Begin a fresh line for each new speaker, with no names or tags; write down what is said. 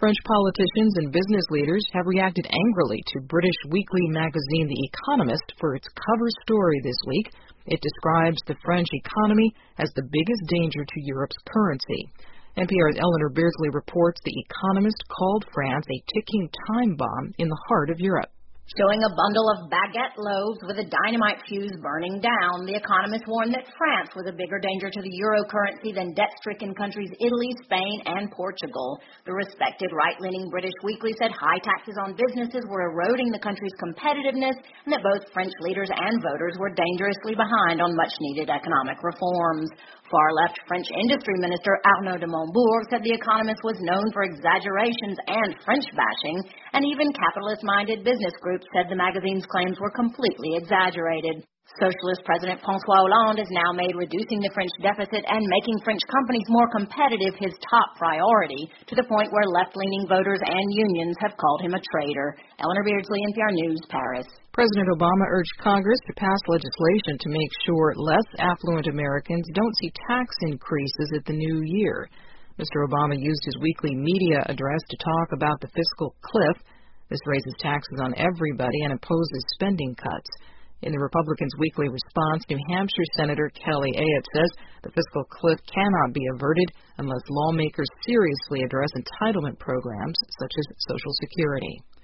French politicians and business leaders have reacted angrily to British weekly magazine The Economist for its cover story this week. It describes the French economy as the biggest danger to Europe's currency. NPR's Eleanor Beardsley reports The Economist called France a ticking time bomb in the heart of Europe.
Showing a bundle of baguette loaves with a dynamite fuse burning down, The Economist warned that France was a bigger danger to the euro currency than debt-stricken countries Italy, Spain, and Portugal. The respected right-leaning British weekly said high taxes on businesses were eroding the country's competitiveness and that both French leaders and voters were dangerously behind on much-needed economic reforms. Far-left French industry minister Arnaud de Montebourg said The Economist was known for exaggerations and French bashing, and even capitalist-minded business groups said the magazine's claims were completely exaggerated. Socialist President François Hollande has now made reducing the French deficit and making French companies more competitive his top priority, to the point where left-leaning voters and unions have called him a traitor. Eleanor Beardsley, NPR News, Paris.
President Obama urged Congress to pass legislation to make sure less affluent Americans don't see tax increases at the new year. Mr. Obama used his weekly media address to talk about the fiscal cliff. This raises taxes on everybody and imposes spending cuts. In the Republicans' weekly response, New Hampshire Senator Kelly Ayotte says the fiscal cliff cannot be averted unless lawmakers seriously address entitlement programs such as Social Security.